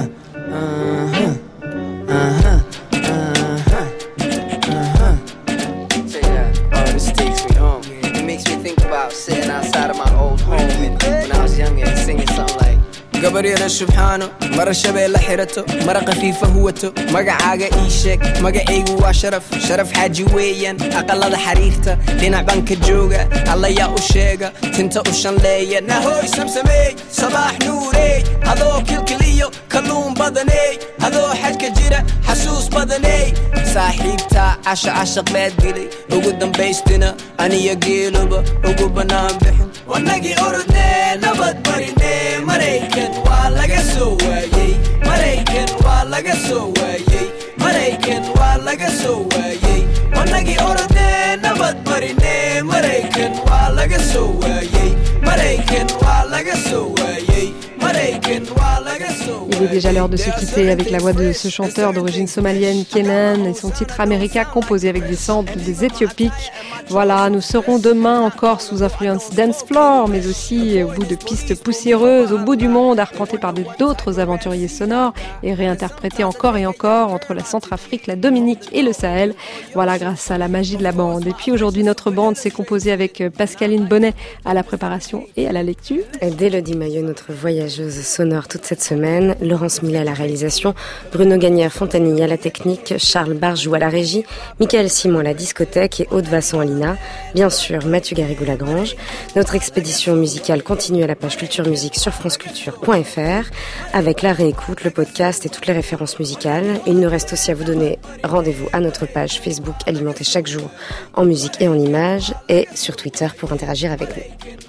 gabaryada subxaano mara shabeelle xirato mara khafiifa huwato magacaaga ii sheeg magacaygu waa sharaf xaaji weeyaan aqalada xariirta dhinac banka jooga allayaa u sheega tinta u shanleeya nahooy samsameey sabaax nuureey adoo kilkiliyo kalluun badaney adoo xajka jira xasuus badaney saaxiibtaa cashaq baad dilay ugu dambaystina aniya geeluba ugu bannaan bixin wanagii orodnee nabad barinee maraykan waa laga soo waayey maraykan waa laga soo waayey maraykan waa laga soo waayey wanagii orodnee nabad barinee maraykan waa laga soo waayey maraykan waa laga soo waayey maraykan waa laga soo waayey. Il est déjà l'heure de se quitter avec la voix de ce chanteur d'origine somalienne, Kenan, et son titre America composé avec des samples des Éthiopiques. Voilà, nous serons demain encore sous influence dance floor, mais aussi au bout de pistes poussiéreuses, au bout du monde, arpenté par d'autres aventuriers sonores et réinterprétés encore et encore entre la Centrafrique, la Dominique et le Sahel. Voilà, grâce à la magie de la bande. Et puis aujourd'hui, notre bande s'est composée avec Pascaline Bonnet à la préparation et à la lecture. Et d'Élodie Maillot, notre voyageuse sonore toute cette semaine. Laurence Millet à la réalisation, Bruno Gagnère-Fontanille à la technique, Charles Barjou à la régie, Michael Simon à la discothèque et Aude Vasson à l'INA. Bien sûr, Mathieu Garrigou-Lagrange. Notre expédition musicale continue à la page Culture Musique sur franceculture.fr avec la réécoute, le podcast et toutes les références musicales. Il nous reste aussi à vous donner rendez-vous à notre page Facebook alimentée chaque jour en musique et en images et sur Twitter pour interagir avec nous.